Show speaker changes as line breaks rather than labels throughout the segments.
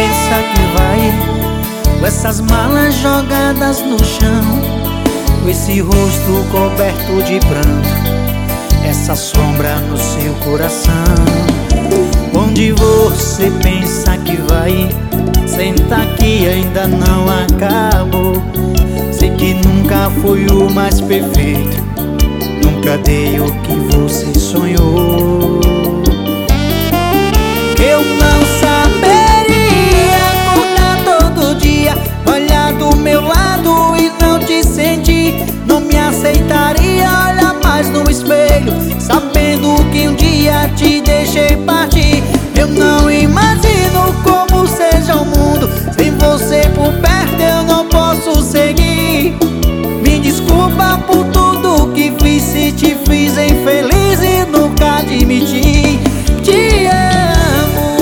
pensa que vai, com essas malas jogadas no chão, com esse rosto coberto de pranto, essa sombra no seu coração? Onde você pensa que vai? Senta que ainda não acabou. Sei que nunca fui o mais perfeito, nunca dei o que você sonhou. Eu não saberia acordar todo dia, olhar do meu lado e não te sentir. Não me aceitaria olhar mais no espelho, sabendo que um dia te deixei partir. Eu não imagino como seja o mundo sem você por perto, eu não posso seguir. Me desculpa por tudo que fiz, se te fiz infeliz e nunca admiti. Te amo,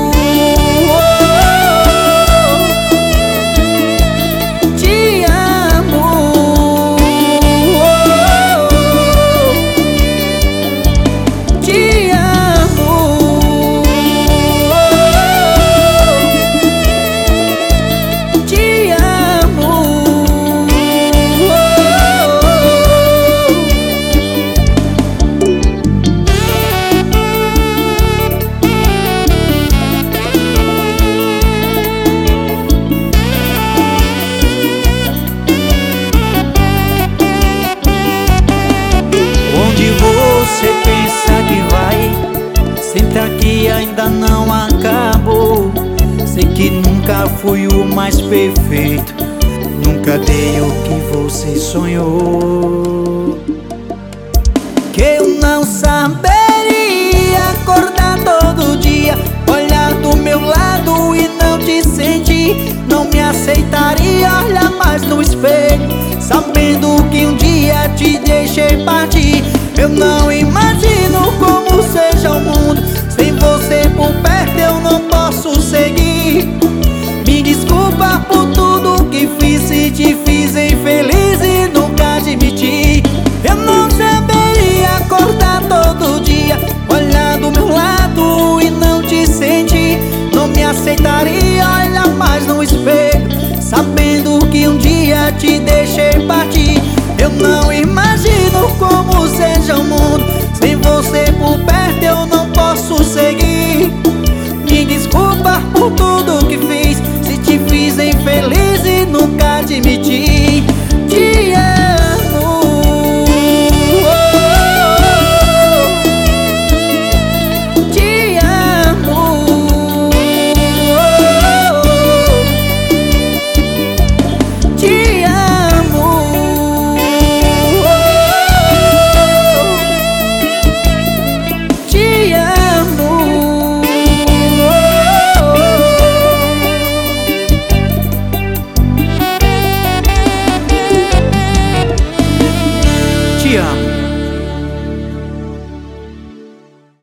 te amo, te amo, te amo. Onde você pensa que vai? Senta que ainda não acabou. Sei que nunca fui o mais perfeito, nunca dei o que você sonhou. Que eu não saberia acordar todo dia, olhar do meu lado e não te sentir. Não me aceitaria olhar mais no espelho, sabendo que um dia te deixei partir. Eu não imagino como seja o mundo sem você por perto, eu não posso seguir.